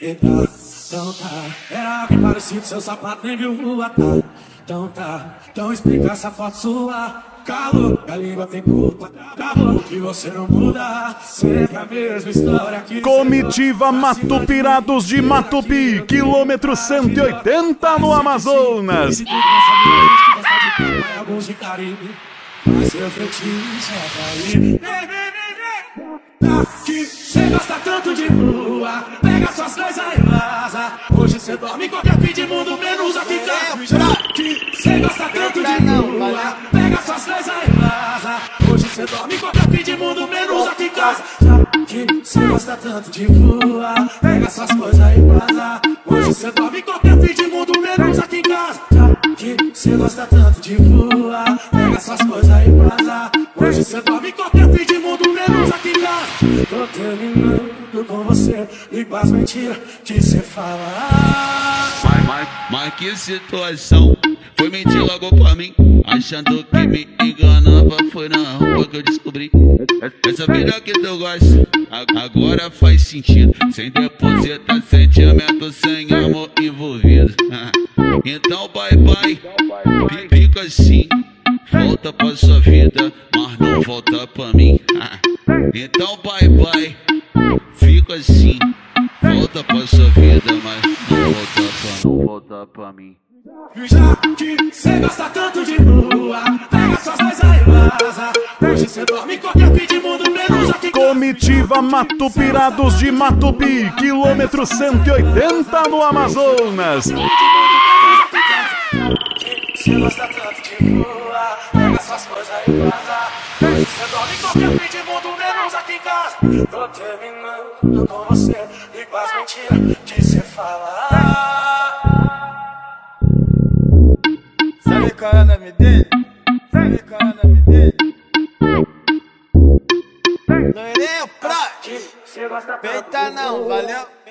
Então tá, era algo parecido, seu sapato nem viu voar, tá? Então tá, então explica essa foto sua. Calor, a língua tem culpa, calor que você não muda. Sempre a mesma história que Comitiva Matupirados de Matupi, quilômetro 180 no Amazonas. Alguns de Caribe, mas seu fetiche é cair. Que cê gosta tanto de lua, pega suas coisas e vaza. Hoje cê dorme em qualquer fim de mundo, menos aqui em casa. Que cê gosta tanto de lua, pega suas coisas e vaza. Hoje cê dorme em qualquer fim de mundo, menos aqui em casa. Que cê gosta tanto de lua, pega suas coisas e vaza. Hoje cê dorme em qualquer fim de mundo, menos aqui em casa. Que cê gosta tanto de lua, pega suas coisas e vaza. Hoje cê dorme em qualquer fim de mundo, menos aqui em casa. Tô terminando com você e com as mentiras que cê fala. Mas que situação, foi mentir logo pra mim, achando que me enganava. Foi na rua que eu descobri essa vida que tu gosta, agora faz sentido. Sem depositar sentimento, sem amor envolvido. Então bye bye, fica assim, volta pra sua vida, mas não volta pra mim. Então bye bye, fica assim, volta pra sua vida, mas não volta pra mim. Já que cê gosta tanto de lua, pega suas coisas e vaza. Hoje cê dorme em qualquer fim de mundo, menos aqui. Comitiva Matupirados de Matupi, quilômetro 180 no Amazonas. Cê gosta tanto de lua, pega suas coisas e vaza. Hoje cê dorme em qualquer fim de mundo, menos aqui em casa. Tô terminando com você e com as mentiras que cê fala. Sabe qual é o nome dele? Sabe qual é o nome dele? Loirinho Prod. Peita não, valeu?